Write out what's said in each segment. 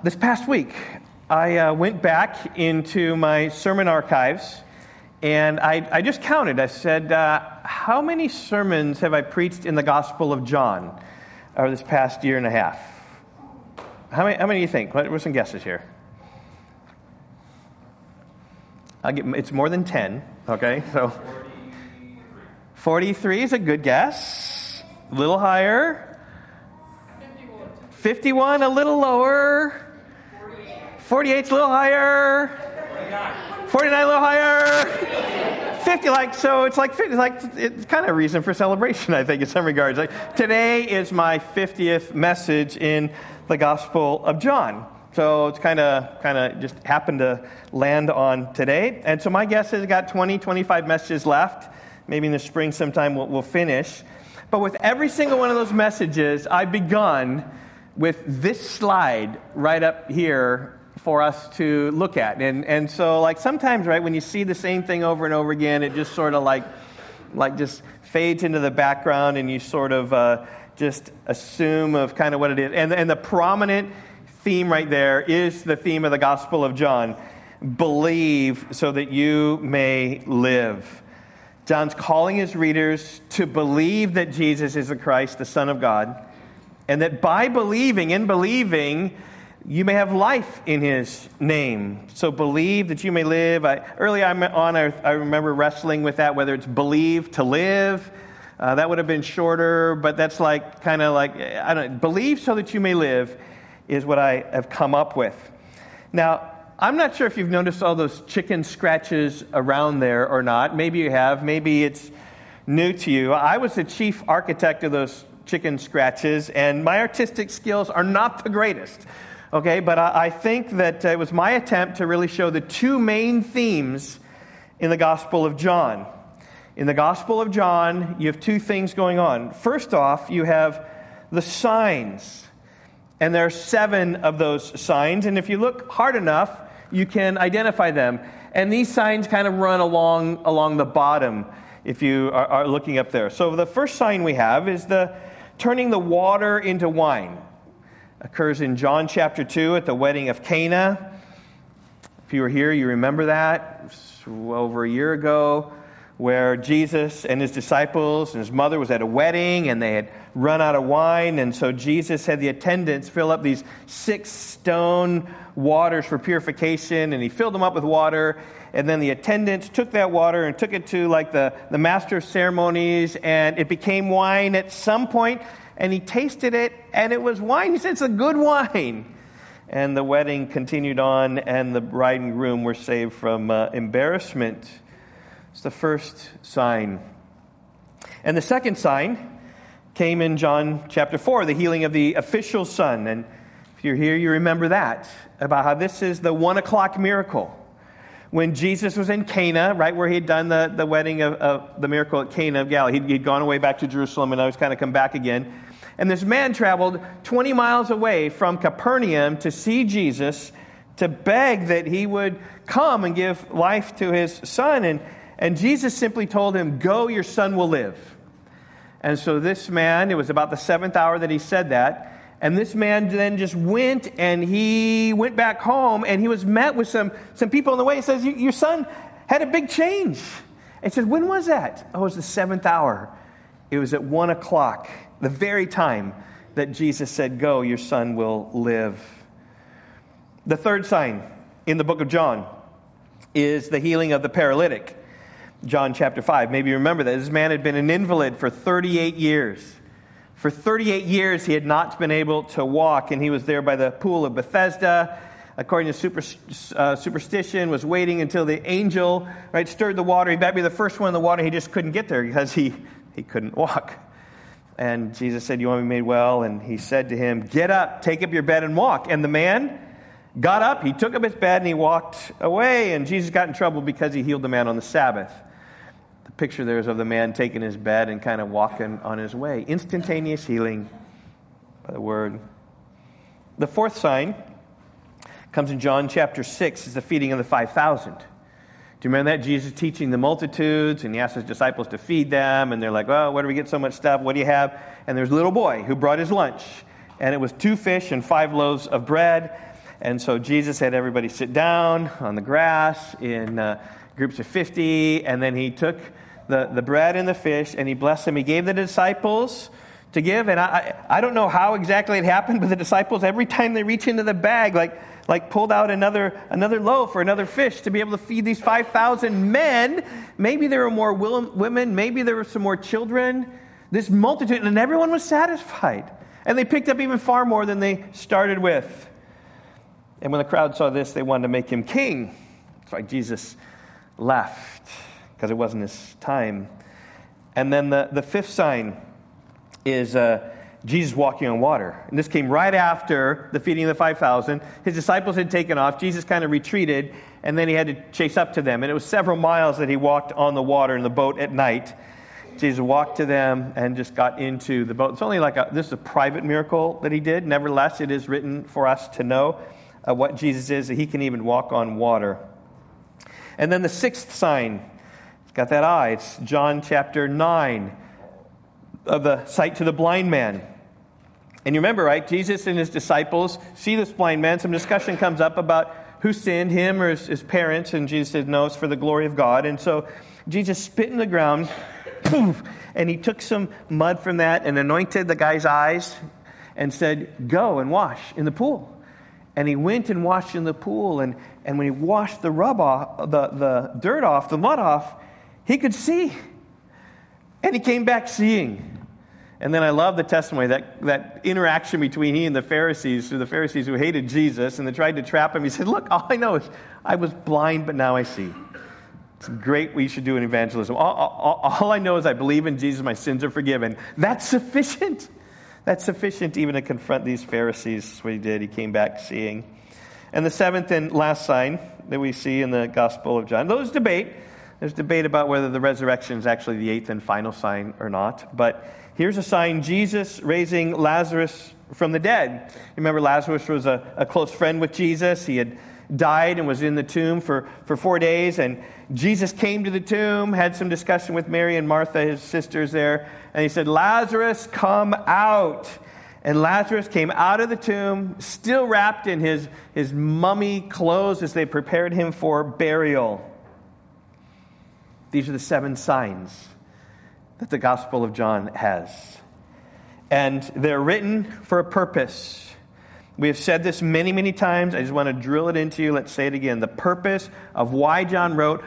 This past week, I went back into my sermon archives, and I just counted. I said, how many sermons have I preached in the Gospel of John over this past year and a half? How many do you think? What were some guesses here? It's more than 10, okay? So 43 is a good guess. A little higher. 51, a little lower. 48's a little higher. 49 a little higher. 50, so it's like 50, it's kind of a reason for celebration, I think, in some regards. Today is my 50th message in the Gospel of John. So it's kind of just happened to land on today. And so my guess is I got 20, 25 messages left. Maybe in the spring sometime we'll finish. But with every single one of those messages, I've begun with this slide right up here for us to look at. And so sometimes, right, when you see the same thing over and over again, it just sort of like just fades into the background, and you sort of just assume of kind of what it is. And the prominent theme right there is the theme of the Gospel of John. Believe so that you may live. John's calling his readers to believe that Jesus is the Christ, the Son of God, and that by believing, you may have life in his name. So believe that you may live. Early on, I remember wrestling with that, whether it's believe to live. That would have been shorter, but that's I don't know, believe so that you may live is what I have come up with. Now, I'm not sure if you've noticed all those chicken scratches around there or not. Maybe you have. Maybe it's new to you. I was the chief architect of those chicken scratches, and my artistic skills are not the greatest. Okay, but I think that it was my attempt to really show the two main themes in the Gospel of John. In the Gospel of John, you have two things going on. First off, you have the signs. And there are 7 of those signs. And if you look hard enough, you can identify them. And these signs kind of run along the bottom if you are looking up there. So the first sign we have is the turning the water into wine. Occurs in John chapter 2 at the wedding of Cana. If you were here, you remember that. It was over a year ago, where Jesus and his disciples and his mother was at a wedding, and they had run out of wine, and so Jesus had the attendants fill up these 6 stone waters for purification, and he filled them up with water, and then the attendants took that water and took it to the master of ceremonies, and it became wine at some point, and he tasted it, and it was wine. He said, it's a good wine. And the wedding continued on, and the bride and groom were saved from embarrassment. It's the first sign. And the second sign came in John chapter 4, the healing of the official son. And if you're here, you remember that, about how this is the 1 o'clock miracle. When Jesus was in Cana, right where he had done the wedding of the miracle at Cana of Galilee, he'd gone away back to Jerusalem, and now he's kind of come back again. And this man traveled 20 miles away from Capernaum to see Jesus, to beg that he would come and give life to his son. And Jesus simply told him, go, your son will live. And so this man, it was about the 7th hour that he said that, and this man then just went, and he went back home, and he was met with some people on the way. He says, your son had a big change. And he said, when was that? Oh, it was the 7th hour. It was at 1 o'clock, the very time that Jesus said, go, your son will live. The third sign in the book of John is the healing of the paralytic. John chapter 5. Maybe you remember that. This man had been an invalid for 38 years. For 38 years, he had not been able to walk, and he was there by the pool of Bethesda. According to superstition, was waiting until the angel stirred the water. He might be the first one in the water. He just couldn't get there because he couldn't walk. And Jesus said, you want to be made well? And he said to him, get up, take up your bed and walk. And the man got up, he took up his bed, and he walked away. And Jesus got in trouble because he healed the man on the Sabbath. The picture there is of the man taking his bed and kind of walking on his way. Instantaneous healing by the word. The fourth sign comes in John chapter 6. It's the feeding of the 5,000. Do you remember that? Jesus teaching the multitudes, and he asked his disciples to feed them, and they're like, well, where do we get so much stuff? What do you have? And there's a little boy who brought his lunch, and it was 2 fish and 5 loaves of bread. And so Jesus had everybody sit down on the grass in groups of 50, and then he took the bread and the fish, and he blessed them. He gave the disciples to give, and I don't know how exactly it happened, but the disciples, every time they reach into the bag, like pulled out another loaf or another fish to be able to feed these 5,000 men. Maybe there were more women, maybe there were some more children. This multitude, and everyone was satisfied. And they picked up even far more than they started with. And when the crowd saw this, they wanted to make him king. That's why Jesus left, because it wasn't his time. And then the fifth sign is Jesus walking on water. And this came right after the feeding of the 5,000. His disciples had taken off. Jesus kind of retreated, and then he had to chase up to them. And it was several miles that he walked on the water in the boat at night. Jesus walked to them and just got into the boat. It's only this is a private miracle that he did. Nevertheless, it is written for us to know what Jesus is, that he can even walk on water. And then the sixth sign, it's got that eye. It's John chapter 9 of the sight to the blind man. And you remember, right? Jesus and his disciples see this blind man. Some discussion comes up about who sinned, him or his parents. And Jesus said, no, it's for the glory of God. And so Jesus spit in the ground, poof, and he took some mud from that and anointed the guy's eyes and said, go and wash in the pool. And he went and washed in the pool, and when he washed the rub off, the dirt off, the mud off, he could see. And he came back seeing. And then I love the testimony, that interaction between he and the Pharisees who hated Jesus, and they tried to trap him. He said, look, all I know is I was blind, but now I see. It's great we should do in evangelism. All I know is I believe in Jesus, my sins are forgiven. That's sufficient. That's sufficient even to confront these Pharisees. That's what he did. He came back seeing. And the seventh and last sign that we see in the Gospel of John, there's debate about whether the resurrection is actually the eighth and final sign or not. But here's a sign, Jesus raising Lazarus from the dead. Remember, Lazarus was a close friend with Jesus. He had died and was in the tomb for 4 days. And Jesus came to the tomb, had some discussion with Mary and Martha, his sisters there. And he said, Lazarus, come out. And Lazarus came out of the tomb, still wrapped in his mummy clothes as they prepared him for burial. These are the 7 signs that the Gospel of John has. And they're written for a purpose. We have said this many, many times. I just want to drill it into you. Let's say it again. The purpose of why John wrote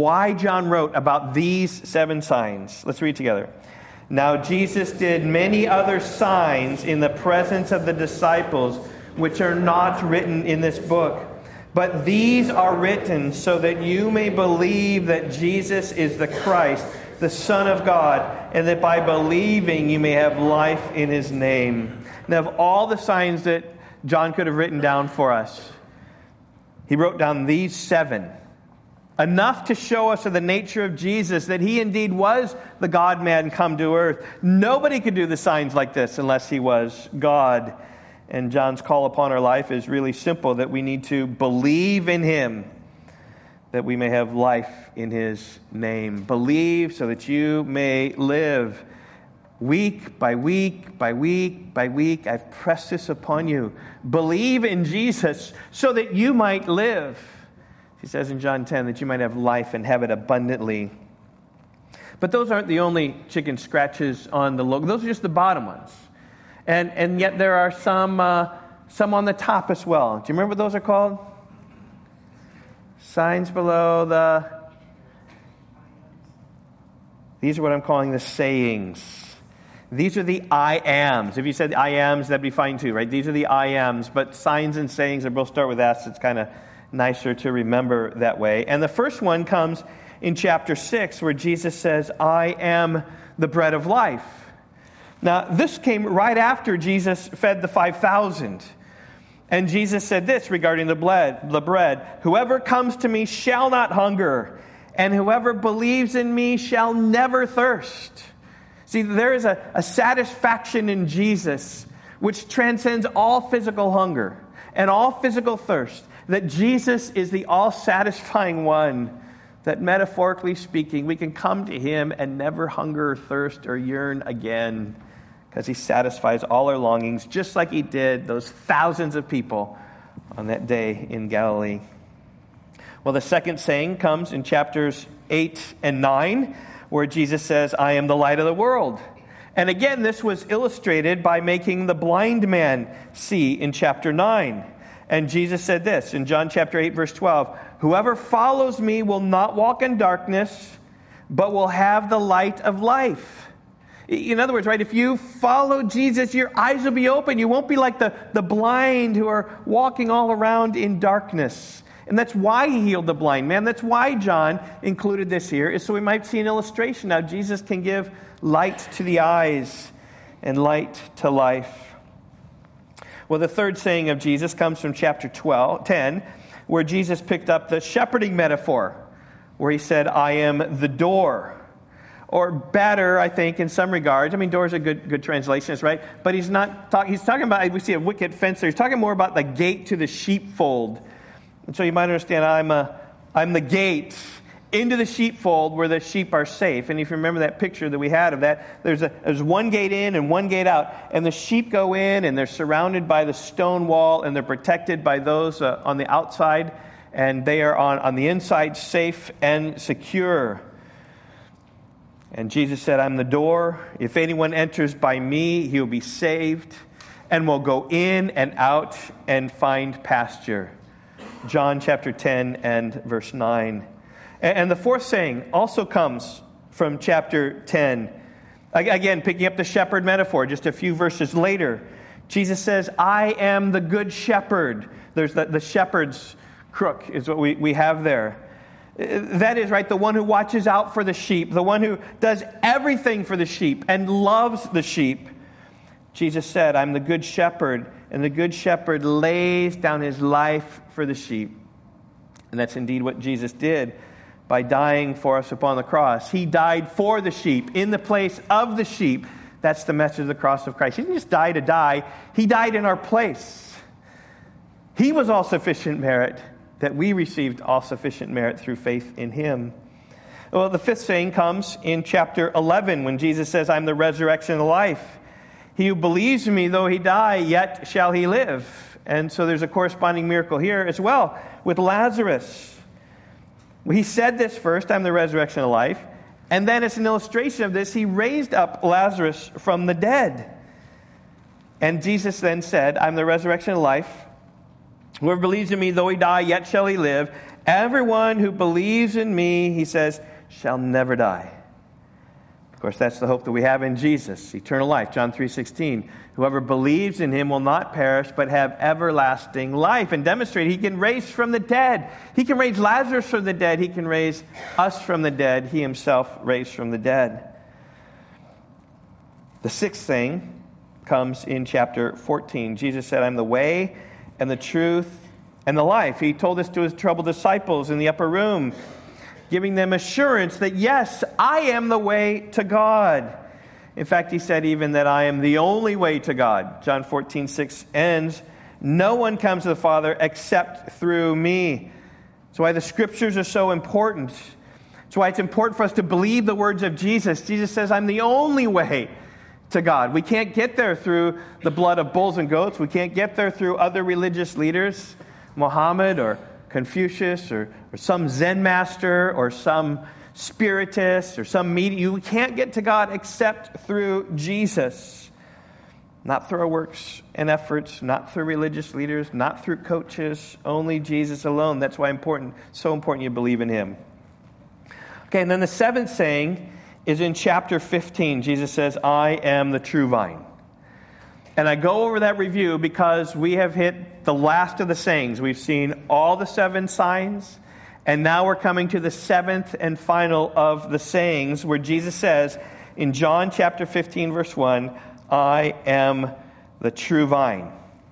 about these 7 signs. Let's read together. Now Jesus did many other signs in the presence of the disciples, which are not written in this book. But these are written so that you may believe that Jesus is the Christ, the Son of God, and that by believing you may have life in his name. Now, of all the signs that John could have written down for us, he wrote down these 7. Enough to show us of the nature of Jesus, that he indeed was the God-man come to earth. Nobody could do the signs like this unless he was God. And John's call upon our life is really simple, that we need to believe in him, that we may have life in his name. Believe so that you may live. Week by week by week by week, I've pressed this upon you. Believe in Jesus so that you might live. He says in John 10 that you might have life and have it abundantly. But those aren't the only chicken scratches on the logo. Those are just the bottom ones. And yet there are some on the top as well. Do you remember what those are called? Signs below these are what I'm calling the sayings. These are the I ams. If you said I ams, that'd be fine too, right? These are the I ams. But signs and sayings, they both start with S. It's kind of nicer to remember that way. And the first one comes in chapter 6, where Jesus says, I am the bread of life. Now, this came right after Jesus fed the 5,000. And Jesus said this regarding the bread, whoever comes to me shall not hunger, and whoever believes in me shall never thirst. See, there is a satisfaction in Jesus which transcends all physical hunger and all physical thirst, that Jesus is the all-satisfying one, that metaphorically speaking, we can come to him and never hunger or thirst or yearn again, because he satisfies all our longings, just like he did those thousands of people on that day in Galilee. Well, the second saying comes in chapters 8 and 9, where Jesus says, I am the light of the world. And again, this was illustrated by making the blind man see in chapter 9. And Jesus said this in John chapter 8, verse 12, whoever follows me will not walk in darkness, but will have the light of life. In other words, right, if you follow Jesus, your eyes will be open. You won't be like the blind who are walking all around in darkness. And that's why he healed the blind man. That's why John included this here, is so we might see an illustration how Jesus can give light to the eyes and light to life. Well, the third saying of Jesus comes from chapter 10, where Jesus picked up the shepherding metaphor, where he said, I am the door. Or better, I think, in some regards. I mean, door is a good translation, right? But he's talking about, we see a wicket fence there. He's talking more about the gate to the sheepfold. And so you might understand, I'm the gate into the sheepfold where the sheep are safe. And if you remember that picture that we had of that, there's one gate in and one gate out. And the sheep go in and they're surrounded by the stone wall and they're protected by those on the outside. And they are on the inside safe and secure. And Jesus said, I'm the door. If anyone enters by me, he will be saved and will go in and out and find pasture. John chapter 10 and verse 9. And the fourth saying also comes from chapter 10. Again, picking up the shepherd metaphor just a few verses later. Jesus says, I am the good shepherd. There's the shepherd's crook is what we have there. That is, right, the one who watches out for the sheep, the one who does everything for the sheep and loves the sheep. Jesus said, I'm the good shepherd, and the good shepherd lays down his life for the sheep. And that's indeed what Jesus did by dying for us upon the cross. He died for the sheep, in the place of the sheep. That's the message of the cross of Christ. He didn't just die to die. He died in our place. He was all sufficient merit, that we received all sufficient merit through faith in him. Well, the fifth saying comes in chapter 11 when Jesus says, I'm the resurrection and the life. He who believes in me, though he die, yet shall he live. And so there's a corresponding miracle here as well with Lazarus. He said this first, I'm the resurrection and the life. And then as an illustration of this, he raised up Lazarus from the dead. And Jesus then said, I'm the resurrection and the life. Whoever believes in me, though he die, yet shall he live. Everyone who believes in me, he says, shall never die. Of course, that's the hope that we have in Jesus, eternal life. John 3:16. Whoever believes in him will not perish, but have everlasting life. And demonstrate he can raise from the dead. He can raise Lazarus from the dead. He can raise us from the dead. He himself raised from the dead. The sixth thing comes in chapter 14. Jesus said, I'm the way and the truth and the life. He told this to his troubled disciples in the upper room, giving them assurance that, yes, I am the way to God. In fact, he said even that I am the only way to God. John 14:6 ends, no one comes to the Father except through me. That's why the scriptures are so important. That's why it's important for us to believe the words of Jesus. Jesus says, I'm the only way to God. We can't get there through the blood of bulls and goats. We can't get there through other religious leaders, Muhammad or Confucius or some Zen master or some spiritist or some media. You can't get to God except through Jesus. Not through our works and efforts, not through religious leaders, not through coaches, only Jesus alone. That's why so important you believe in him. Okay, and then the seventh saying is in chapter 15. Jesus says, I am the true vine. And I go over that review because we have hit the last of the sayings. We've seen all the 7 signs, and now we're coming to the 7th and final of the sayings where Jesus says in John chapter 15, verse 1, I am the true vine.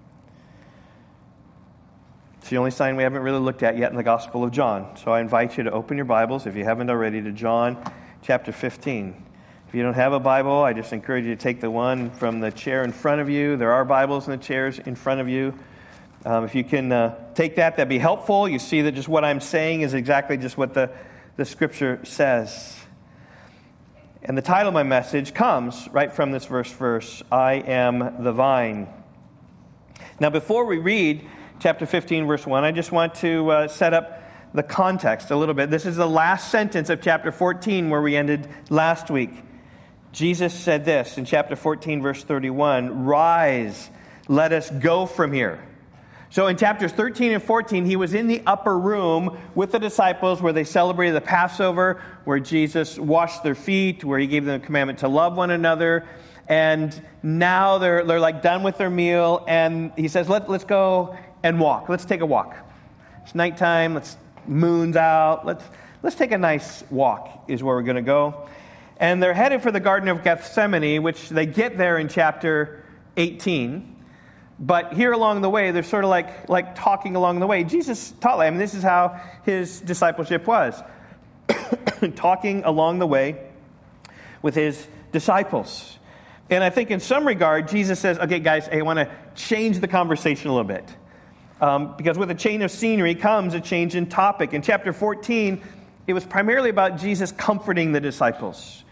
It's the only sign we haven't really looked at yet in the Gospel of John. So I invite you to open your Bibles, if you haven't already, to John chapter 15. If you don't have a Bible, I just encourage you to take the one from the chair in front of you. There are Bibles in the chairs in front of you. If you can take that'd be helpful. You see that just what I'm saying is exactly just what the Scripture says. And the title of my message comes right from this verse, I am the vine. Now, before we read chapter 15, verse 1. I just want to set up the context a little bit. This is the last sentence of chapter 14 where we ended last week. Jesus said this in chapter 14, verse 31, "Rise, let us go from here." So in chapters 13 and 14, he was in the upper room with the disciples where they celebrated the Passover, where Jesus washed their feet, where he gave them the commandment to love one another. And now they're like done with their meal, and he says, let's go and walk. Let's take a walk. It's nighttime. Moon's out. Let's take a nice walk is where we're going to go. And they're headed for the Garden of Gethsemane, which they get there in chapter 18. But here along the way, they're sort of like talking along the way. Jesus taught them, and this is how his discipleship was. Talking along the way with his disciples. And I think in some regard, Jesus says, okay, guys, I want to change the conversation a little bit. Because with a change of scenery comes a change in topic. In chapter 14, it was primarily about Jesus comforting the disciples.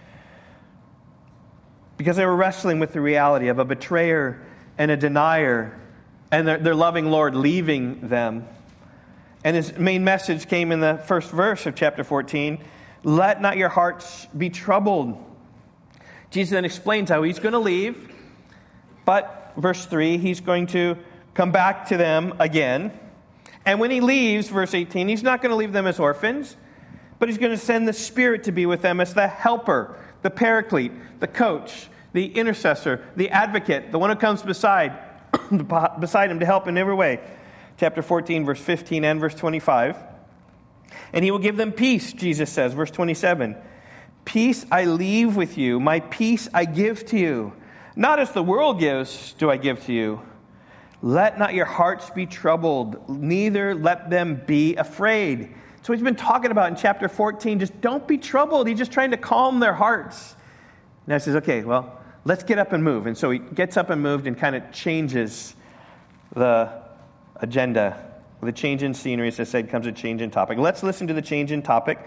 Because they were wrestling with the reality of a betrayer and a denier, and their loving Lord leaving them. And his main message came in the first verse of chapter 14. Let not your hearts be troubled. Jesus then explains how he's going to leave. But, verse 3, he's going to come back to them again. And when he leaves, verse 18, he's not going to leave them as orphans, but he's going to send the Spirit to be with them as the helper, the paraclete, the coach, the intercessor, the advocate, the one who comes beside him to help in every way. Chapter 14, verse 15 and verse 25. And he will give them peace, Jesus says, verse 27. Peace I leave with you, my peace I give to you. Not as the world gives do I give to you. Let not your hearts be troubled, neither let them be afraid. So he's been talking about in chapter 14, just don't be troubled. He's just trying to calm their hearts. Now he says, okay, well, let's get up and move. And so he gets up and moved and kind of changes the agenda. With a change in scenery, as I said, comes a change in topic. Let's listen to the change in topic.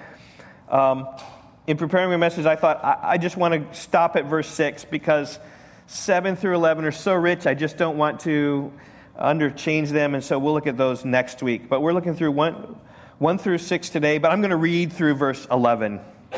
In preparing my message, I thought I just want to stop at verse 6 because 7 through 11 are so rich, I just don't want to underchange them, and so we'll look at those next week. But we're looking through 1 through 6 today, but I'm going to read through verse 11.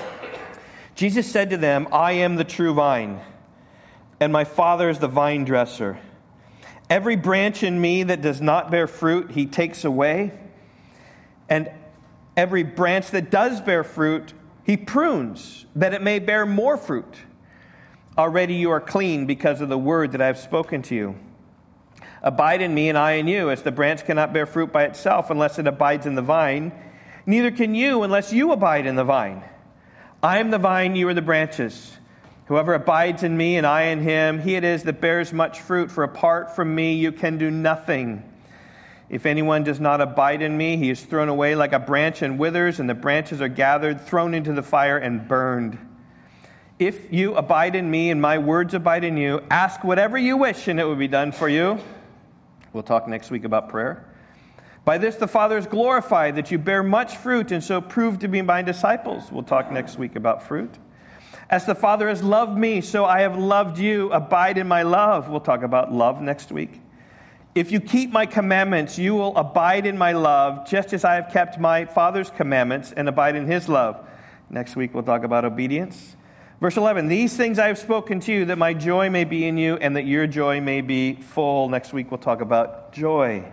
Jesus said to them, I am the true vine, and my Father is the vine dresser. Every branch in me that does not bear fruit, he takes away, and every branch that does bear fruit, he prunes, that it may bear more fruit. Already you are clean because of the word that I have spoken to you. Abide in me and I in you, as the branch cannot bear fruit by itself unless it abides in the vine. Neither can you unless you abide in the vine. I am the vine, you are the branches. Whoever abides in me and I in him, he it is that bears much fruit, for apart from me you can do nothing. If anyone does not abide in me, he is thrown away like a branch and withers, and the branches are gathered, thrown into the fire, and burned. If you abide in me and my words abide in you, ask whatever you wish, and it will be done for you. We'll talk next week about prayer. By this the Father is glorified, that you bear much fruit, and so prove to be my disciples. We'll talk next week about fruit. As the Father has loved me, so I have loved you. Abide in my love. We'll talk about love next week. If you keep my commandments, you will abide in my love, just as I have kept my Father's commandments and abide in his love. Next week we'll talk about obedience. Verse 11, these things I have spoken to you, that my joy may be in you, and that your joy may be full. Next week we'll talk about joy.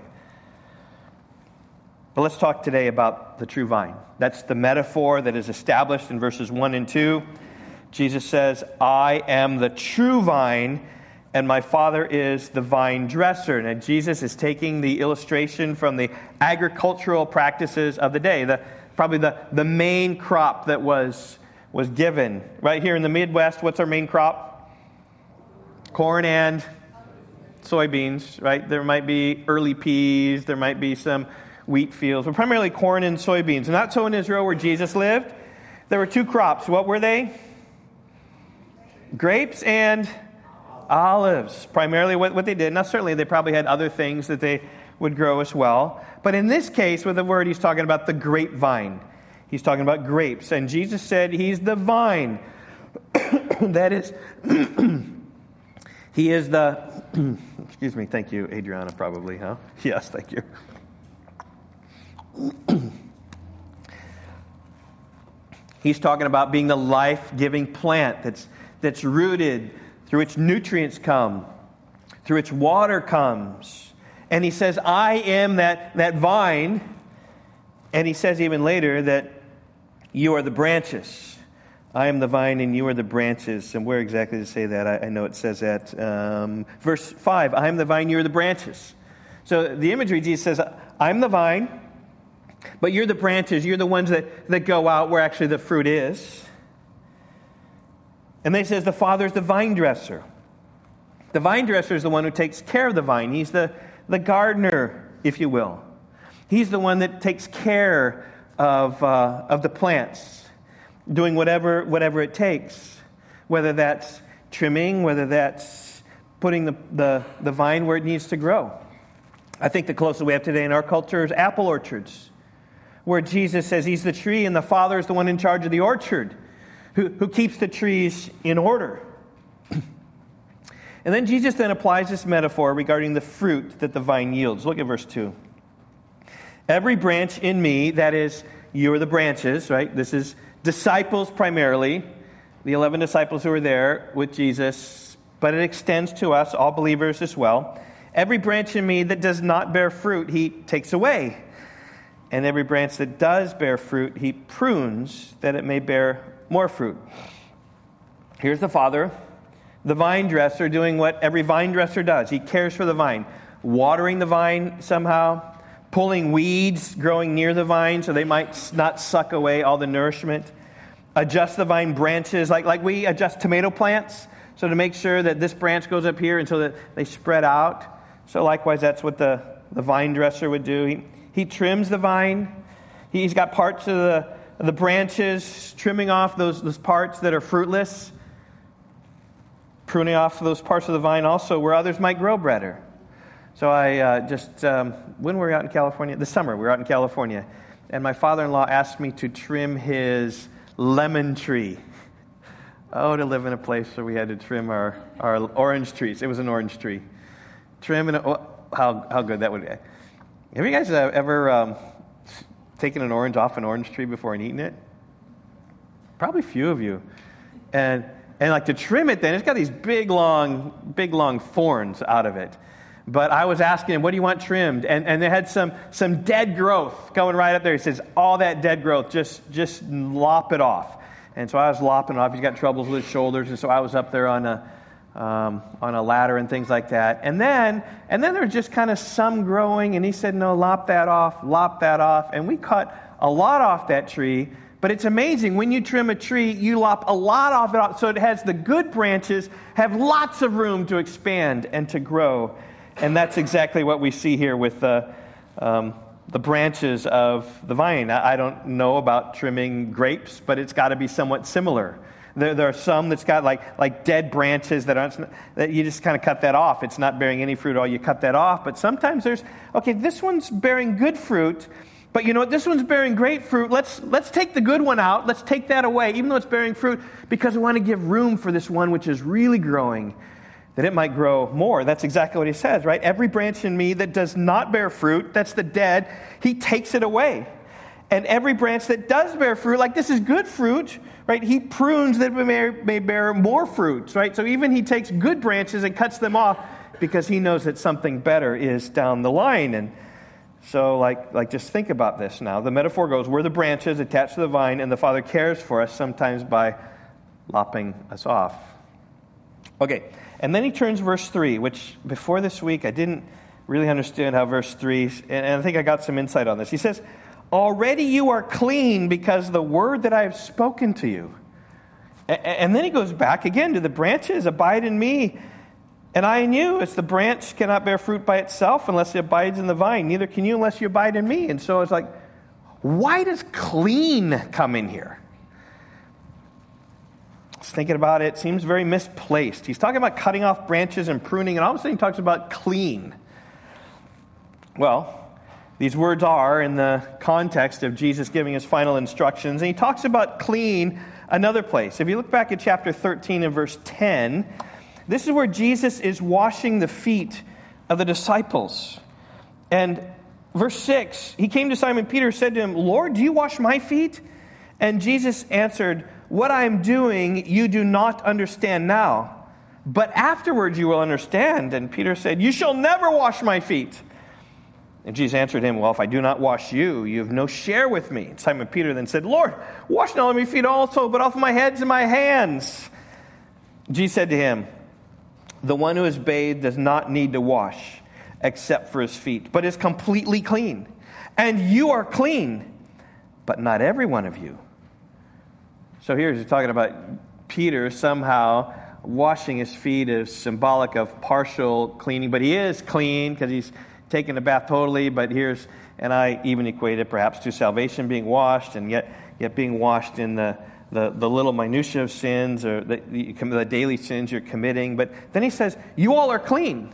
But let's talk today about the true vine. That's the metaphor that is established in verses 1 and 2. Jesus says, I am the true vine, and my Father is the vine dresser. Now, Jesus is taking the illustration from the agricultural practices of the day, probably the main crop that was given. Right here in the Midwest, what's our main crop? Corn and soybeans, right? There might be early peas, there might be some wheat fields, but primarily corn and soybeans. Not so in Israel where Jesus lived. There were two crops. What were they? Grapes and olives, primarily what they did. Now, certainly they probably had other things that they would grow as well. But in this case, with the word, he's talking about the grapevine. He's talking about grapes. And Jesus said he's the vine. That is, he is the Excuse me. Thank you, Adriana, probably, huh? Yes, thank you. He's talking about being the life-giving plant that's rooted, through which nutrients come, through which water comes. And he says, I am that vine. And he says even later that you are the branches. I am the vine and you are the branches. And where exactly does it say that? I know it says that. Verse 5, I am the vine, you are the branches. So the imagery, Jesus says, I'm the vine, but you're the branches. You're the ones that go out where actually the fruit is. And then he says the Father is the vine dresser. The vine dresser is the one who takes care of the vine. He's the gardener, if you will. He's the one that takes care of the plants, doing whatever it takes, whether that's trimming, whether that's putting the vine where it needs to grow. I think the closest we have today in our culture is apple orchards, where Jesus says he's the tree and the Father is the one in charge of the orchard, who keeps the trees in order. And then Jesus then applies this metaphor regarding the fruit that the vine yields. Look at verse 2. Every branch in me, that is, you are the branches, right? This is disciples primarily, the 11 disciples who were there with Jesus, but it extends to us, all believers as well. Every branch in me that does not bear fruit, he takes away. And every branch that does bear fruit, he prunes that it may bear more fruit. Here's the Father, the vine dresser, doing what every vine dresser does. He cares for the vine, watering the vine somehow, pulling weeds growing near the vine so they might not suck away all the nourishment. Adjust the vine branches like we adjust tomato plants, so to make sure that this branch goes up here and so that they spread out. So likewise, that's what the vine dresser would do. He trims the vine. He's got parts of the branches, trimming off those parts that are fruitless, pruning off those parts of the vine also where others might grow better. So I when were we out in California? This summer, we were out in California. And my father-in-law asked me to trim his lemon tree. Oh, to live in a place where we had to trim our orange trees. It was an orange tree. How good that would be. Have you guys ever taken an orange off an orange tree before and eaten it? Probably few of you. And like to trim it then, it's got these big long thorns out of it. But I was asking him, what do you want trimmed? And they had some dead growth going right up there. He says, all that dead growth, just lop it off. And so I was lopping it off. He's got troubles with his shoulders, and so I was up there on a ladder and things like that. And then there was just kind of some growing, and he said, no, lop that off. And we cut a lot off that tree. But it's amazing, when you trim a tree, you lop a lot off it, so it has the good branches, have lots of room to expand and to grow. And that's exactly what we see here with the branches of the vine. I don't know about trimming grapes, but it's got to be somewhat similar. There are some that's got like dead branches that you just kind of cut that off. It's not bearing any fruit at all. You cut that off. But sometimes this one's bearing good fruit, but you know what? This one's bearing great fruit. Let's take the good one out. Let's take that away, even though it's bearing fruit, because we want to give room for this one which is really growing, that it might grow more. That's exactly what he says, right? Every branch in me that does not bear fruit, that's the dead, he takes it away. And every branch that does bear fruit, like this is good fruit, right? He prunes that it may bear more fruits, right? So even he takes good branches and cuts them off because he knows that something better is down the line. And so like just think about this now. The metaphor goes, we're the branches attached to the vine, and the Father cares for us sometimes by lopping us off. Okay. And then he turns verse 3, which before this week I didn't really understand how verse 3, and I think I got some insight on this. He says, already you are clean because of the word that I have spoken to you. And then he goes back again to the branches, abide in me, and I in you. As the branch cannot bear fruit by itself unless it abides in the vine, neither can you unless you abide in me. And so it's like, why does clean come in here? Thinking about it, seems very misplaced. He's talking about cutting off branches and pruning, and all of a sudden he talks about clean. Well, these words are in the context of Jesus giving his final instructions, and he talks about clean another place. If you look back at chapter 13 and verse 10, This is where Jesus is washing the feet of the disciples. And verse 6, he came to Simon Peter, said to him, Lord, do you wash my feet? And Jesus answered, what I am doing you do not understand now, but afterwards you will understand. And Peter said, you shall never wash my feet. And Jesus answered him, well, if I do not wash you, you have no share with me. And Simon Peter then said, Lord, wash not only my feet also, but also my heads and my hands. Jesus said to him, the one who is bathed does not need to wash except for his feet, but is completely clean. And you are clean, but not every one of you. So here he's talking about Peter somehow washing his feet is symbolic of partial cleaning, but he is clean because he's taken a bath totally. But and I even equate it perhaps to salvation, being washed, and yet being washed in the little minutiae of sins or the daily sins you're committing. But then he says, you all are clean.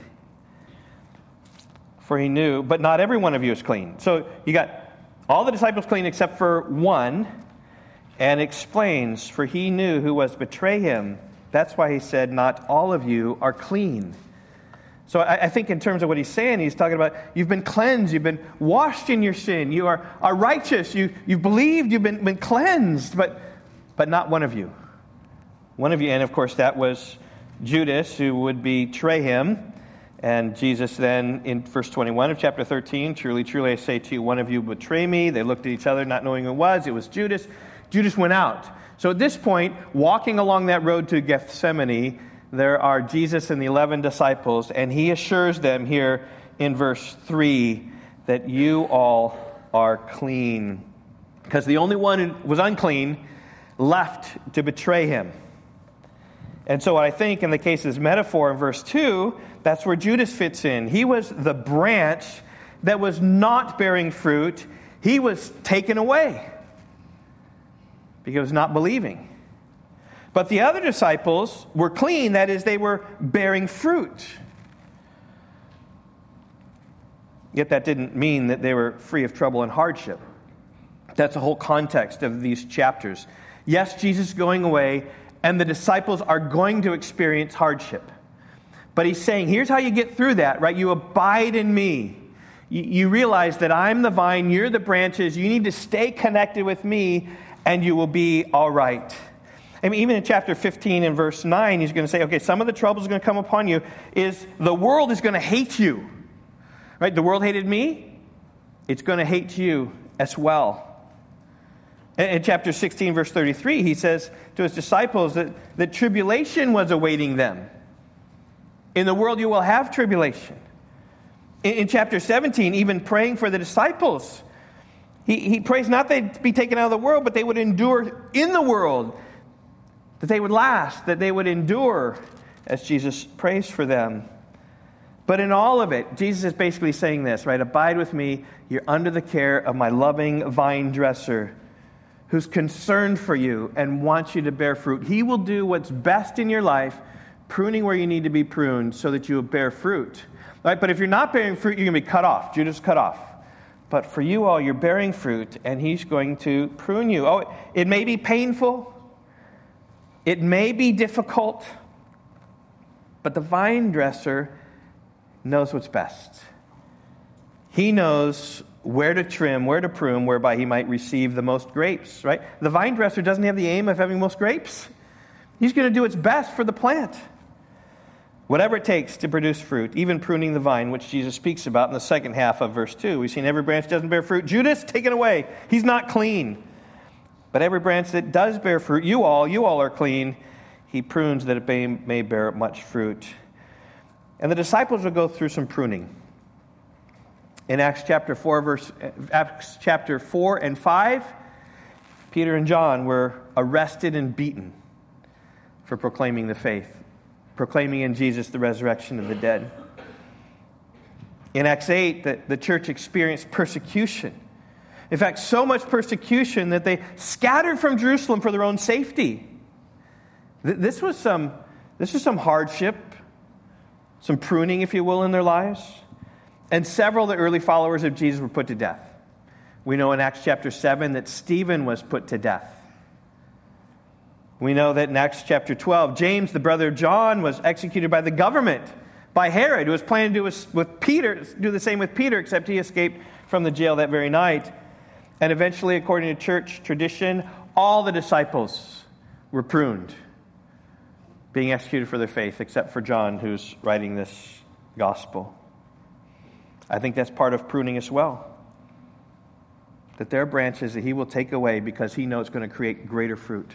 For he knew, but not every one of you is clean. So you got all the disciples clean except for one, and explains, for he knew who was betray him. That's why he said, not all of you are clean. So I think in terms of what he's saying, he's talking about you've been cleansed, you've been washed in your sin, you are righteous, you've believed, you've been cleansed, but not one of you. One of you, and of course that was Judas, who would betray him. And Jesus then, in verse 21 of chapter 13, truly, truly, I say to you, one of you betray me. They looked at each other, not knowing who it was. It was Judas. Judas went out. So at this point, walking along that road to Gethsemane, there are Jesus and the 11 disciples, and he assures them here in verse 3 that you all are clean. Because the only one who was unclean left to betray him. And so what I think in the case of this metaphor in verse 2, that's where Judas fits in. He was the branch that was not bearing fruit. He was taken away because he was not believing. But the other disciples were clean, that is, they were bearing fruit. Yet that didn't mean that they were free of trouble and hardship. That's the whole context of these chapters. Yes, Jesus is going away, and the disciples are going to experience hardship. But he's saying, here's how you get through that, right? You abide in me. You realize that I'm the vine, you're the branches. You need to stay connected with me, and you will be all right. I mean, even in chapter 15 and verse 9, he's going to say, okay, some of the troubles going to come upon you is the world is going to hate you. Right? The world hated me. It's going to hate you as well. In chapter 16, verse 33, he says to his disciples that tribulation was awaiting them. In the world you will have tribulation. In chapter 17, even praying for the disciples, he prays not they'd be taken out of the world, but they would endure in the world, that they would last, that they would endure, as Jesus prays for them. But in all of it, Jesus is basically saying this, right? Abide with me, you're under the care of my loving vine dresser, who's concerned for you and wants you to bear fruit. He will do what's best in your life, pruning where you need to be pruned so that you will bear fruit. Right? But if you're not bearing fruit, you're going to be cut off. Judas cut off. But for you all, you're bearing fruit, and he's going to prune you. Oh, it may be painful. It may be difficult. But the vine dresser knows what's best. He knows where to trim, where to prune, whereby he might receive the most grapes, right? The vine dresser doesn't have the aim of having most grapes. He's going to do what's best for the plant. Whatever it takes to produce fruit, even pruning the vine, which Jesus speaks about in the second half of verse 2. We've seen every branch doesn't bear fruit. Judas, taken away. He's not clean. But every branch that does bear fruit, you all are clean. He prunes that it may bear much fruit. And the disciples will go through some pruning. In Acts chapter 4 and 5, Peter and John were arrested and beaten for proclaiming the faith, proclaiming in Jesus the resurrection of the dead. In Acts 8, the church experienced persecution. In fact, so much persecution that they scattered from Jerusalem for their own safety. This was some hardship, some pruning, if you will, in their lives. And several of the early followers of Jesus were put to death. We know in Acts chapter 7 that Stephen was put to death. We know that in Acts chapter 12, James, the brother of John, was executed by the government, by Herod, who was planning to do the same with Peter, except he escaped from the jail that very night. And eventually, according to church tradition, all the disciples were pruned, being executed for their faith, except for John, who's writing this gospel. I think that's part of pruning as well. That there are branches that he will take away because he knows it's going to create greater fruit.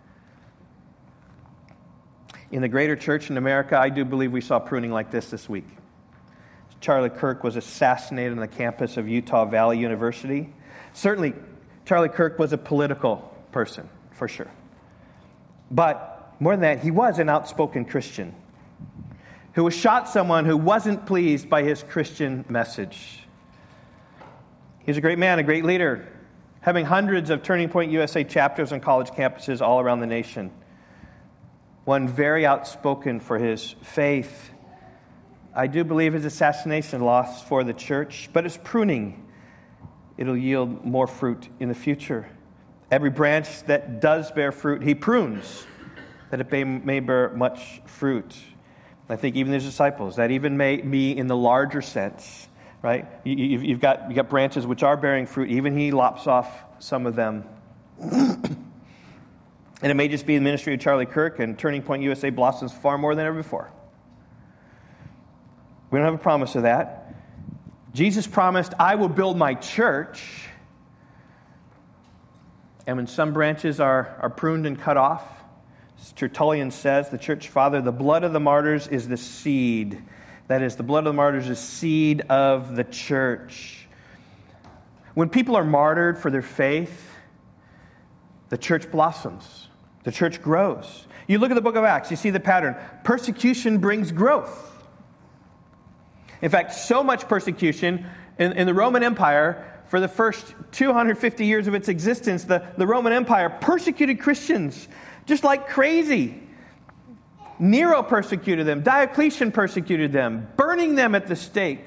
In the greater church in America, I do believe we saw pruning like this week. Charlie Kirk was assassinated on the campus of Utah Valley University. Certainly, Charlie Kirk was a political person, for sure. But more than that, he was an outspoken Christian who shot someone who wasn't pleased by his Christian message. He was a great man, a great leader, having hundreds of Turning Point USA chapters on college campuses all around the nation. One very outspoken for his faith. I do believe his assassination loss for the church, but it's pruning. It'll yield more fruit in the future. Every branch that does bear fruit, he prunes, that it may bear much fruit. I think even his disciples, that even may be in the larger sense, right? You've got branches which are bearing fruit. Even he lops off some of them. And it may just be the ministry of Charlie Kirk, and Turning Point USA blossoms far more than ever before. We don't have a promise of that. Jesus promised, I will build my church. And when some branches are pruned and cut off, as Tertullian says, the church father, the blood of the martyrs is the seed. That is, the blood of the martyrs is seed of the church. When people are martyred for their faith, the church blossoms. The church grows. You look at the book of Acts, you see the pattern. Persecution brings growth. In fact, so much persecution in the Roman Empire, for the first 250 years of its existence, the Roman Empire persecuted Christians just like crazy. Nero persecuted them. Diocletian persecuted them, burning them at the stake.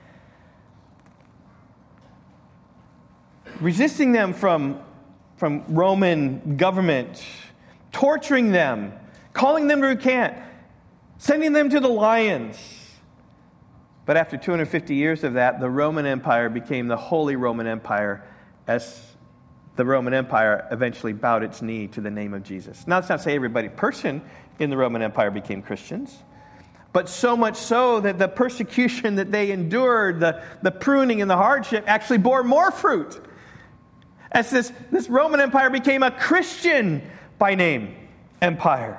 Resisting them from Roman government, torturing them, calling them to recant, sending them to the lions. But after 250 years of that, the Roman Empire became the Holy Roman Empire as the Roman Empire eventually bowed its knee to the name of Jesus. Now, let's not say every person in the Roman Empire became Christians, but so much so that the persecution that they endured, the pruning and the hardship, actually bore more fruit. As this Roman Empire became a Christian by name empire.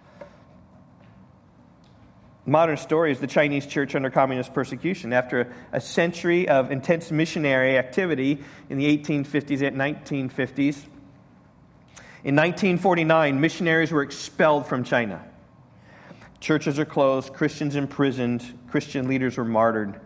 Modern story is the Chinese church under communist persecution. After a century of intense missionary activity in the 1850s and 1950s, in 1949, missionaries were expelled from China. Churches are closed, Christians imprisoned, Christian leaders were martyred.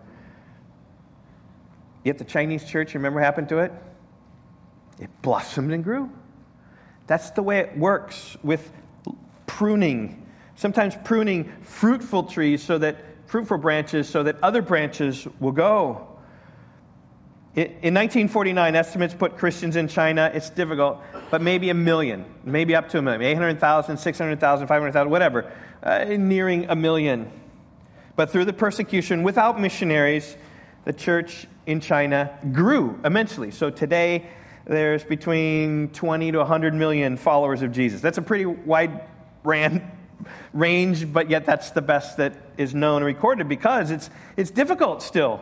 Yet the Chinese church, remember what happened to it? It blossomed and grew. That's the way it works with pruning. Sometimes pruning fruitful branches so that other branches will go. In 1949, estimates put Christians in China, it's difficult, but maybe 1 million, maybe up to 1 million, 800,000, 600,000, 500,000, whatever, nearing 1 million. But through the persecution, without missionaries, the church in China grew immensely. So today, there's between 20 to 100 million followers of Jesus. That's a pretty wide range, but yet that's the best that is known and recorded because it's difficult still.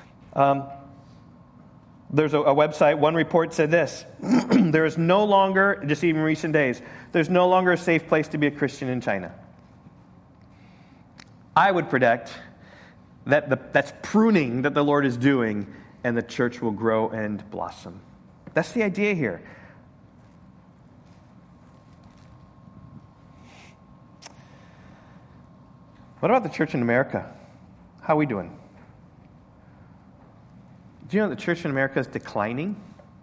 There's a website, one report said this, there is no longer, just even recent days, there's no longer a safe place to be a Christian in China. I would predict that that's pruning that the Lord is doing, and the church will grow and blossom. That's the idea here. What about the church in America? How are we doing? Do you know the church in America is declining?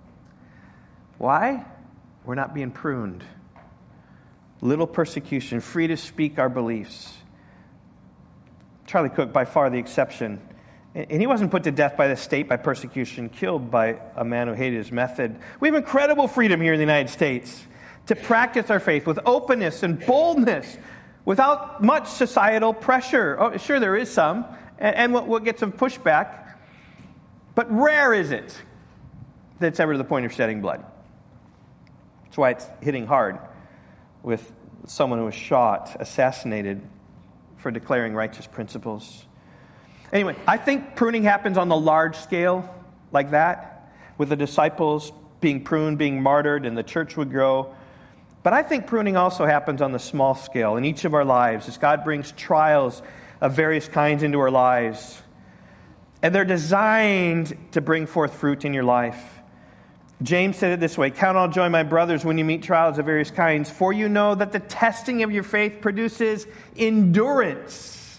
Why? We're not being pruned. Little persecution, free to speak our beliefs. Charlie Kirk, by far the exception. And he wasn't put to death by the state by persecution, killed by a man who hated his method. We have incredible freedom here in the United States. to practice our faith with openness and boldness without much societal pressure. Oh, sure, there is some, and we'll get some pushback, but rare is it that it's ever to the point of shedding blood. That's why it's hitting hard with someone who was shot, assassinated for declaring righteous principles. Anyway, I think pruning happens on the large scale like that, with the disciples being pruned, being martyred, and the church would grow. But I think pruning also happens on the small scale in each of our lives as God brings trials of various kinds into our lives. And they're designed to bring forth fruit in your life. James said it this way, "Count all joy, my brothers, when you meet trials of various kinds, for you know that the testing of your faith produces endurance."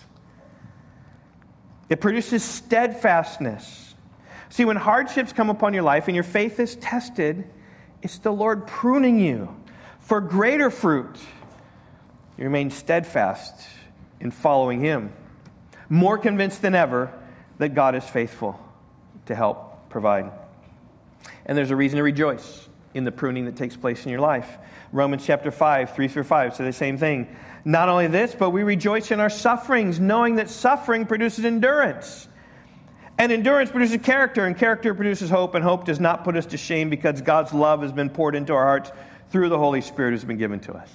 It produces steadfastness. See, when hardships come upon your life and your faith is tested, it's the Lord pruning you for greater fruit. You remain steadfast in following Him, more convinced than ever that God is faithful to help provide. And there's a reason to rejoice in the pruning that takes place in your life. Romans chapter 5, 3-5 say the same thing. Not only this, but we rejoice in our sufferings, knowing that suffering produces endurance. And endurance produces character, and character produces hope, and hope does not put us to shame because God's love has been poured into our hearts through the Holy Spirit who's been given to us.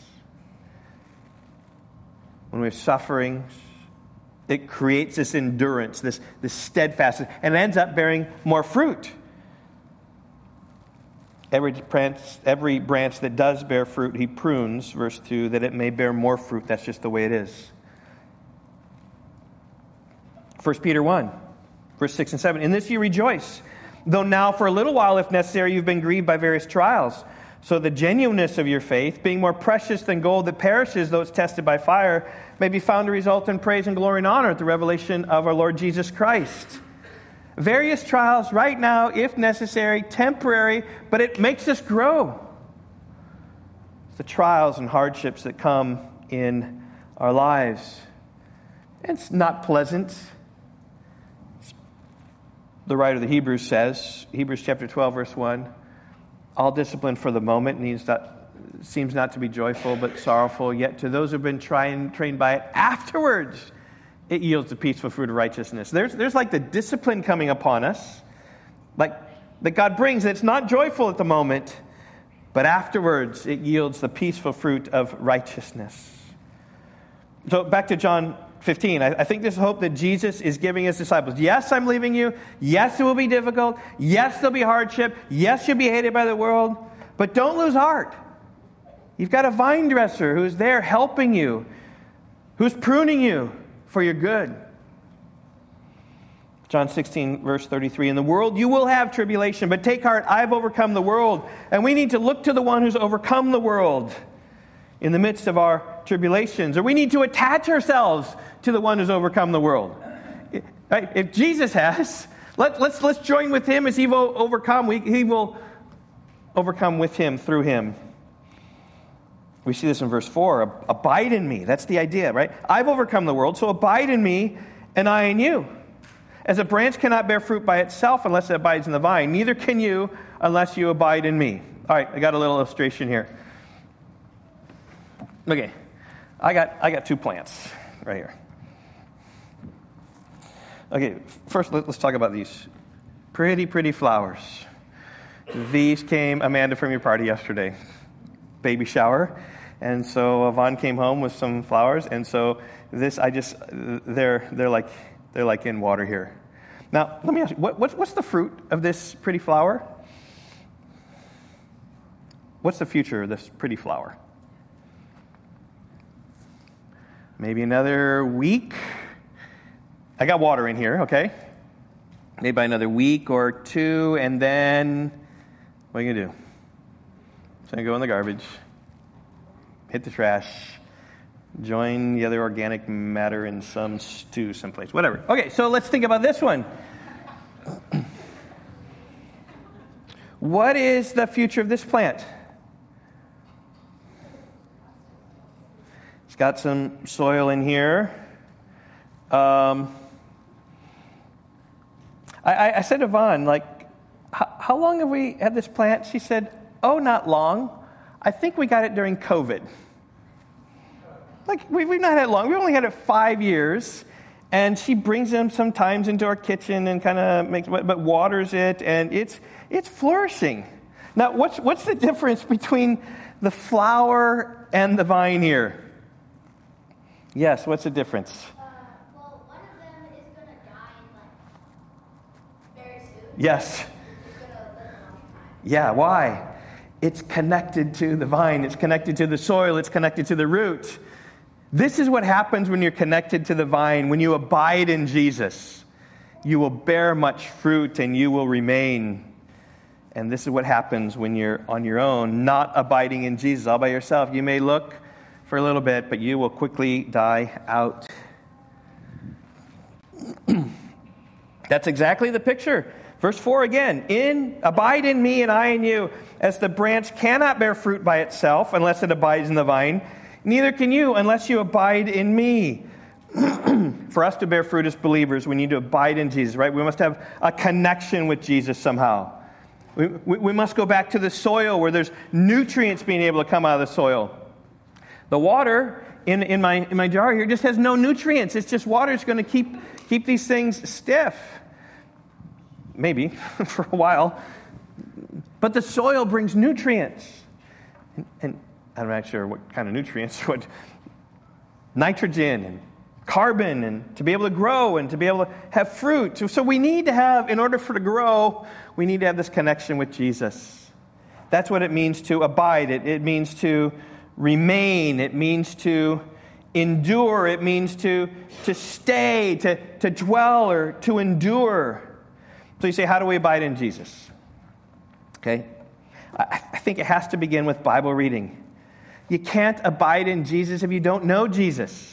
When we have sufferings, it creates this endurance, this steadfastness, and it ends up bearing more fruit. Every branch that does bear fruit, He prunes, verse 2, that it may bear more fruit. That's just the way it is. 1 Peter 1, verse 6 and 7. In this you rejoice, though now for a little while, if necessary, you've been grieved by various trials. So the genuineness of your faith, being more precious than gold that perishes, though it's tested by fire, may be found to result in praise and glory and honor at the revelation of our Lord Jesus Christ. Various trials right now, if necessary, temporary, but it makes us grow. It's the trials and hardships that come in our lives. It's not pleasant. The writer of the Hebrews says, Hebrews chapter 12, verse 1, all discipline for the moment seems not to be joyful, but sorrowful, yet to those who have been trained by it afterwards, it yields the peaceful fruit of righteousness. There's like the discipline coming upon us, like that God brings. It's not joyful at the moment, but afterwards it yields the peaceful fruit of righteousness. So back to John 15. I think this hope that Jesus is giving His disciples. Yes, I'm leaving you. Yes, it will be difficult. Yes, there'll be hardship. Yes, you'll be hated by the world. But don't lose heart. You've got a vine dresser who's there helping you, who's pruning you for your good. John 16, verse 33, in the world you will have tribulation, but take heart, I've overcome the world. And we need to look to the one who's overcome the world in the midst of our tribulations. Or we need to attach ourselves to the one who's overcome the world. Right? If Jesus has, let's join with Him as He will overcome. He will overcome with Him, through Him. We see this in verse 4. Abide in me. That's the idea, right? I've overcome the world, so abide in me and I in you. As a branch cannot bear fruit by itself unless it abides in the vine, neither can you unless you abide in me. All right, I got a little illustration here. Okay, I got two plants right here. Okay, first let's talk about these pretty flowers. These came, Amanda, from your party yesterday. Baby shower. And so Yvonne came home with some flowers, and so they're like in water here. Now, let me ask you, what's the fruit of this pretty flower? What's the future of this pretty flower? Maybe another week. I got water in here, okay? Maybe another week or two, and then what are you going to do? It's going to go in the garbage, hit the trash, join the other organic matter in some stew someplace, whatever. Okay, so let's think about this one. What is the future of this plant? It's got some soil in here. I said to Yvonne, how long have we had this plant? She said, oh, not long. I think we got it during COVID. Like, we've not had it long. We only had it 5 years. And she brings them sometimes into our kitchen and kind of but waters it, and it's flourishing. Now, what's the difference between the flower and the vine here? Yes, what's the difference? Well, one of them is going to die very soon. Yes. It's going to live a long time. Yeah, why? It's connected to the vine. It's connected to the soil. It's connected to the root. This is what happens when you're connected to the vine. When you abide in Jesus, you will bear much fruit and you will remain. And this is what happens when you're on your own, not abiding in Jesus all by yourself. You may look for a little bit, but you will quickly die out. That's exactly the picture. Verse 4 again, abide in me and I in you, as the branch cannot bear fruit by itself unless it abides in the vine. Neither can you unless you abide in me. For us to bear fruit as believers, we need to abide in Jesus, right? We must have a connection with Jesus somehow. We must go back to the soil where there's nutrients being able to come out of the soil. The water in my jar here just has no nutrients. It's just water. It's going to keep these things stiff. Maybe for a while. But the soil brings nutrients. And I'm not sure what kind of nutrients, what nitrogen and carbon, and to be able to grow and to be able to have fruit. So we need to have, in order for it to grow, we need to have this connection with Jesus. That's what it means to abide. It means to remain. It means to endure. It means to stay, to dwell, or to endure. So you say, how do we abide in Jesus? Okay. I think it has to begin with Bible reading. You can't abide in Jesus if you don't know Jesus.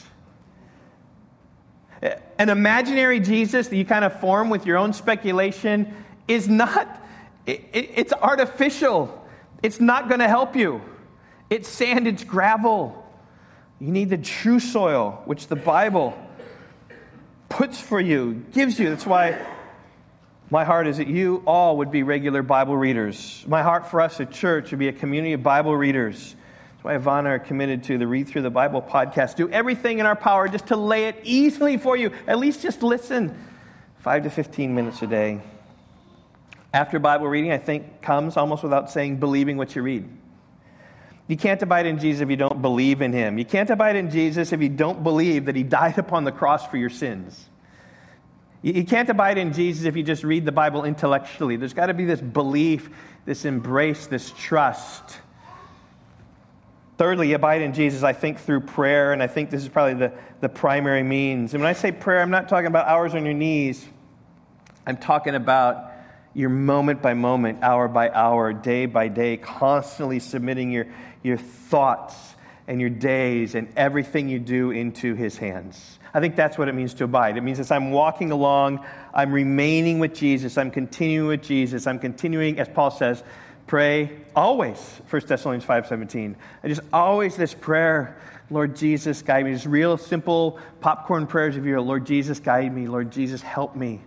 An imaginary Jesus that you kind of form with your own speculation is not, it's artificial. It's not going to help you. It's sand, it's gravel. You need the true soil, which the Bible puts for you, gives you. That's why my heart is that you all would be regular Bible readers. My heart for us at church would be a community of Bible readers. That's why Yvonne and I are committed to the Read Through the Bible podcast. Do everything in our power just to lay it easily for you. At least just listen 5 to 15 minutes a day. After Bible reading, I think, comes almost without saying believing what you read. You can't abide in Jesus if you don't believe in Him. You can't abide in Jesus if you don't believe that He died upon the cross for your sins. You can't abide in Jesus if you just read the Bible intellectually. There's got to be this belief, this embrace, this trust. Thirdly, abide in Jesus, I think, through prayer, and I think this is probably the primary means. And when I say prayer, I'm not talking about hours on your knees. I'm talking about your moment by moment, hour by hour, day by day, constantly submitting your thoughts and your days and everything you do into His hands. I think that's what it means to abide. It means as I'm walking along, I'm remaining with Jesus, I'm continuing with Jesus, I'm continuing, as Paul says, pray always, 1 Thessalonians 5:17. I just always this prayer, Lord Jesus, guide me. Just real simple popcorn prayers of you. Lord Jesus, guide me. Lord Jesus, help me.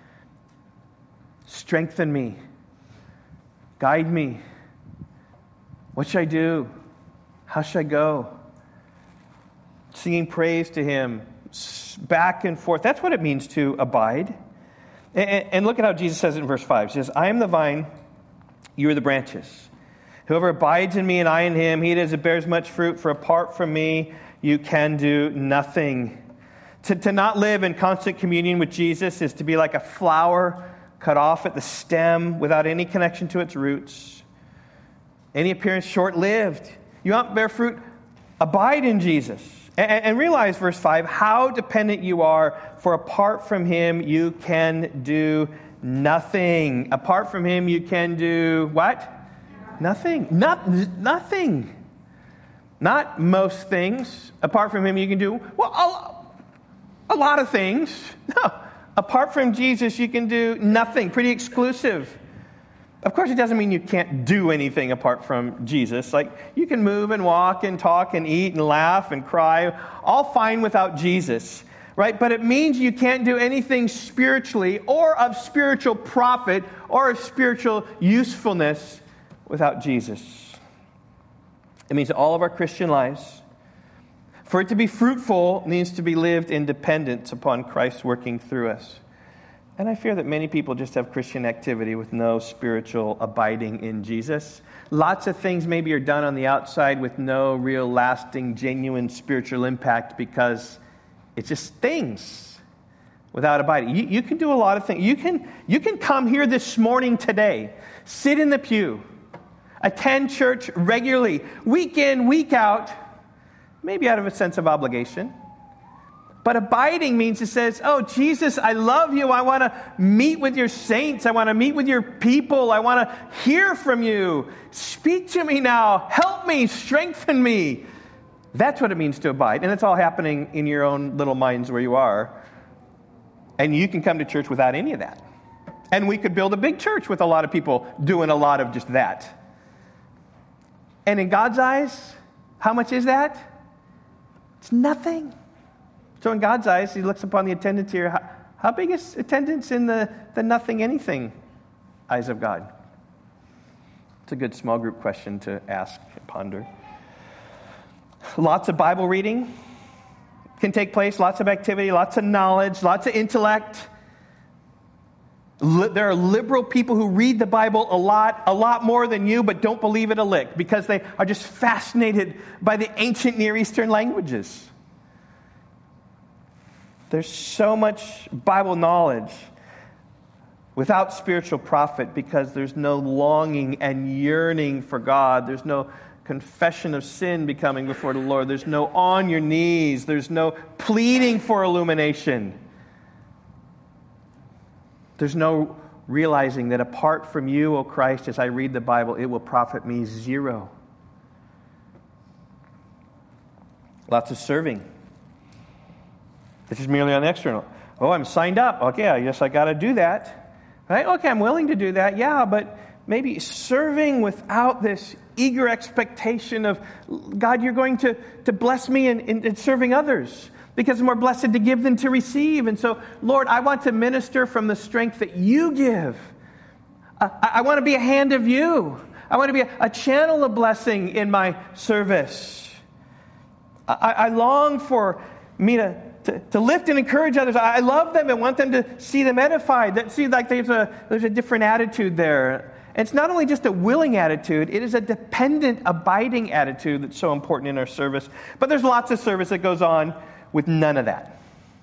Strengthen me. Guide me. What should I do? How should I go? Singing praise to Him, back and forth. That's what it means to abide. And look at how Jesus says it in verse 5. He says, I am the vine, you are the branches. Whoever abides in me and I in him, he it is that bears much fruit, for apart from me, you can do nothing. To not live in constant communion with Jesus is to be like a flower cut off at the stem without any connection to its roots. Any appearance short-lived. You want to bear fruit? Abide in Jesus. And realize, verse 5, how dependent you are, for apart from Him, you can do nothing. Apart from Him, you can do what? Nothing. Nothing. Not most things. Apart from Him, you can do, well, a lot of things. No. Apart from Jesus, you can do nothing. Pretty exclusive. Of course, it doesn't mean you can't do anything apart from Jesus. Like, you can move and walk and talk and eat and laugh and cry, all fine without Jesus, right? But it means you can't do anything spiritually or of spiritual profit or of spiritual usefulness without Jesus. It means all of our Christian lives. For it to be fruitful needs to be lived in dependence upon Christ working through us. And I fear that many people just have Christian activity with no spiritual abiding in Jesus. Lots of things maybe are done on the outside with no real lasting, genuine spiritual impact because it's just things without abiding. You can do a lot of things. You can come here this morning today, sit in the pew, attend church regularly, week in, week out, maybe out of a sense of obligation. But abiding means it says, oh, Jesus, I love you. I want to meet with your saints. I want to meet with your people. I want to hear from you. Speak to me now. Help me. Strengthen me. That's what it means to abide. And it's all happening in your own little minds where you are. And you can come to church without any of that. And we could build a big church with a lot of people doing a lot of just that. And in God's eyes, how much is that? It's nothing. So in God's eyes, he looks upon the attendance here. How big is attendance in the nothing anything eyes of God? It's a good small group question to ask and ponder. Lots of Bible reading can take place, lots of activity, lots of knowledge, lots of intellect. There are liberal people who read the Bible a lot more than you, but don't believe it a lick because they are just fascinated by the ancient Near Eastern languages. There's so much Bible knowledge without spiritual profit because there's no longing and yearning for God. There's no confession of sin becoming before the Lord. There's no on your knees. There's no pleading for illumination. There's no realizing that apart from you, O Christ, as I read the Bible, it will profit me zero. Lots of serving. This is merely on the external. Oh, I'm signed up. Okay, I guess I got to do that. Right? Okay, I'm willing to do that. Yeah, but maybe serving without this eager expectation of, God, you're going to bless me in serving others because it's more blessed to give than to receive. And so, Lord, I want to minister from the strength that you give. I want to be a hand of you. I want to be a channel of blessing in my service. I long for me to lift and encourage others. I love them and want them to see them edified. There's a different attitude there. And it's not only just a willing attitude, it is a dependent, abiding attitude that's so important in our service. But there's lots of service that goes on with none of that.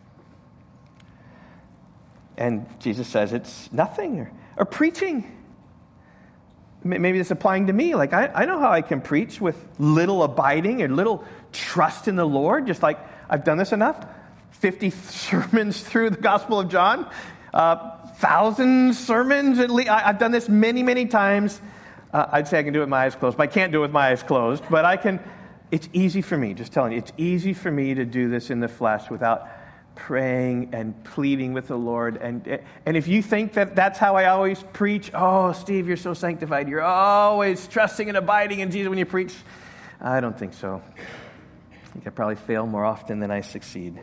And Jesus says it's nothing. Or preaching. Maybe it's applying to me. Like, I know how I can preach with little abiding or little trust in the Lord. Just like, I've done this enough. 50 sermons through the Gospel of John. 1,000 sermons at least. I've done this many, many times. I'd say I can do it with my eyes closed. But I can't do it with my eyes closed. But I can. It's easy for me, just telling you. It's easy for me to do this in the flesh without praying and pleading with the Lord. And if you think that that's how I always preach, oh, Steve, you're so sanctified. You're always trusting and abiding in Jesus when you preach. I don't think so. I think I probably fail more often than I succeed.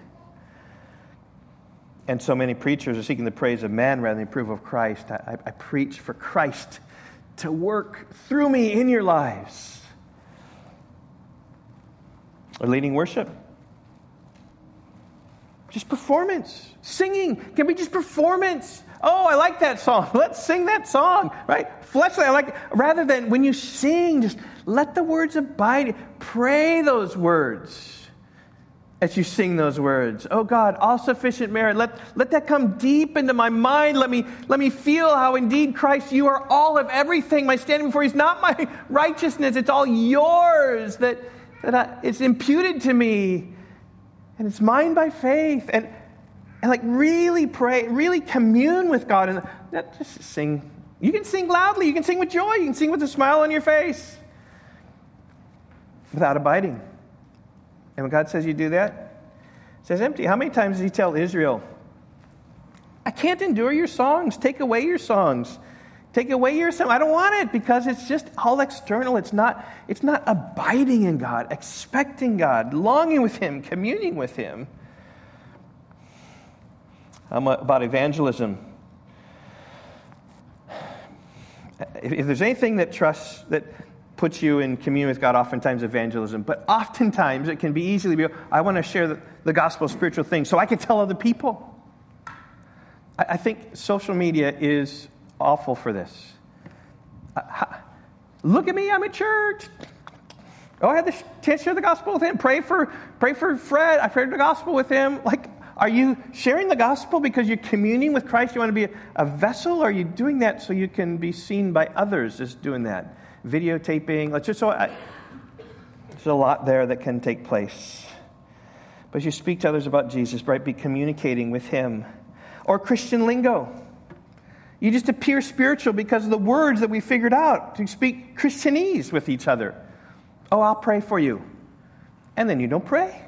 And so many preachers are seeking the praise of man rather than the approval of Christ. I preach for Christ to work through me in your lives. Or leading worship. Just performance. Singing can be just performance. Oh, I like that song. Let's sing that song, right? Fleshly, I like it. Rather than when you sing, just let the words abide. Pray those words as you sing those words. Oh God, all sufficient merit. Let that come deep into my mind. Let me feel how indeed, Christ, you are all of everything. My standing before you is not my righteousness. It's all yours that it's imputed to me. And it's mine by faith. And like really pray, really commune with God. And not just sing. You can sing loudly. You can sing with joy. You can sing with a smile on your face. Without abiding. And when God says you do that, it says empty. How many times does he tell Israel, I can't endure your songs. Take away your songs. Take away your song. I don't want it because it's just all external. It's not abiding in God, expecting God, longing with him, communing with him. About evangelism. If there's anything that puts you in communion with God, oftentimes evangelism. But oftentimes it can be easily be, I want to share the gospel of spiritual things so I can tell other people. I think social media is awful for this. Look at me, I'm at church. Oh, I had the chance to share the gospel with him. Pray for Fred. I prayed the gospel with him. Like, are you sharing the gospel because you're communing with Christ? You want to be a vessel? Or are you doing that so you can be seen by others as doing that? Videotaping. There's a lot there that can take place. But as you speak to others about Jesus, right, be communicating with him. Or Christian lingo. You just appear spiritual because of the words that we figured out to speak Christianese with each other. Oh, I'll pray for you. And then you don't pray.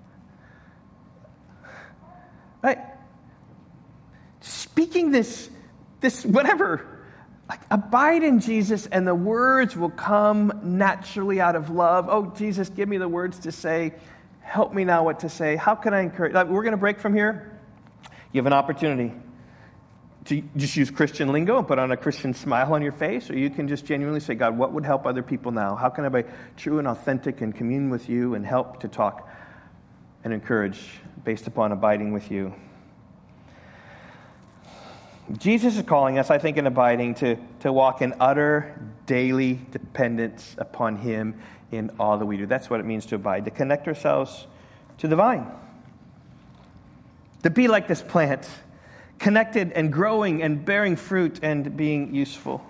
Right? Speaking this whatever, like abide in Jesus and the words will come naturally out of love. Oh, Jesus, give me the words to say. Help me now what to say. How can I encourage? Like, we're going to break from here. You have an opportunity to just use Christian lingo and put on a Christian smile on your face, or you can just genuinely say, God, what would help other people now? How can I be true and authentic and commune with you and help to talk and encourage based upon abiding with you? Jesus is calling us, I think, in abiding to walk in utter daily dependence upon him in all that we do. That's what it means to abide, to connect ourselves to the vine. To be like this plant, connected and growing and bearing fruit and being useful.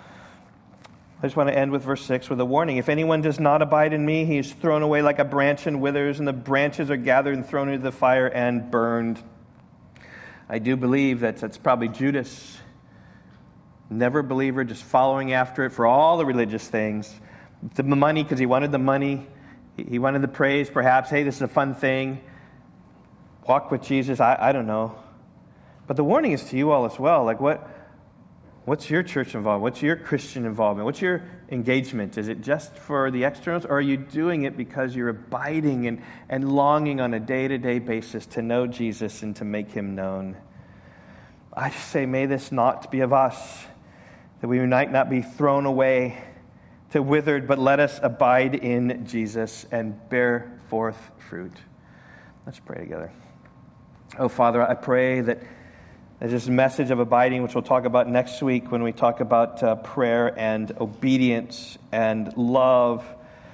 I just want to end with verse 6 with a warning. If anyone does not abide in me, he is thrown away like a branch and withers, and the branches are gathered and thrown into the fire and burned. I do believe that's probably Judas, never a believer, just following after it for all the religious things. The money, because he wanted the money. He wanted the praise, perhaps. Hey, this is a fun thing. Walk with Jesus. I don't know. But the warning is to you all as well. Like, what's your church involvement? What's your Christian involvement? What's your engagement? Is it just for the externals, or are you doing it because you're abiding and longing on a day-to-day basis to know Jesus and to make him known? I just say, may this not be of us, that we might not be thrown away to withered, but let us abide in Jesus and bear forth fruit. Let's pray together. Oh, Father, I pray that this message of abiding, which we'll talk about next week when we talk about prayer and obedience and love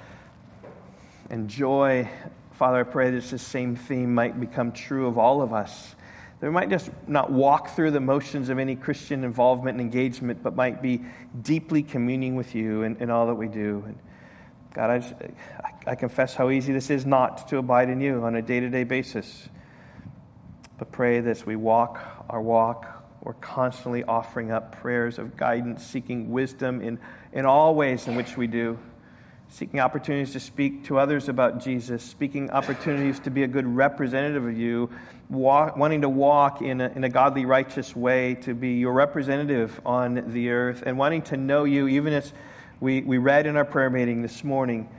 and joy. Father, I pray that this same theme might become true of all of us. That we might just not walk through the motions of any Christian involvement and engagement, but might be deeply communing with you in all that we do. And God, I confess how easy this is not to abide in you on a day-to-day basis. But pray that as we walk our walk, we're constantly offering up prayers of guidance, seeking wisdom in all ways in which we do, seeking opportunities to speak to others about Jesus, seeking opportunities to be a good representative of you, wanting to walk in a godly, righteous way, to be your representative on the earth, and wanting to know you, even as we read in our prayer meeting this morning,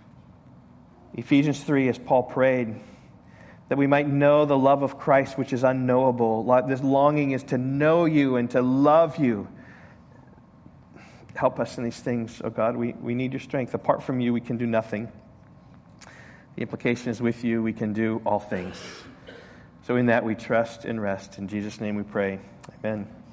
Ephesians 3, as Paul prayed, that we might know the love of Christ, which is unknowable. This longing is to know you and to love you. Help us in these things, oh God. We need your strength. Apart from you, we can do nothing. The implication is with you, we can do all things. So in that we trust and rest. In Jesus' name we pray. Amen.